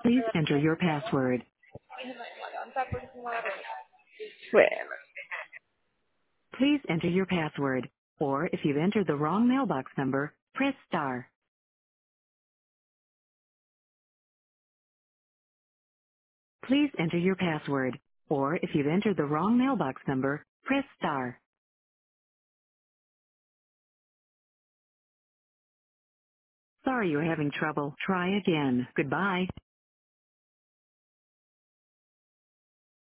Please enter your password. Bueno. Please enter your password. Or if you've entered the wrong mailbox number, press star. Please enter your password. Or if you've entered the wrong mailbox number, press star. Sorry you're having trouble. Try again. Goodbye.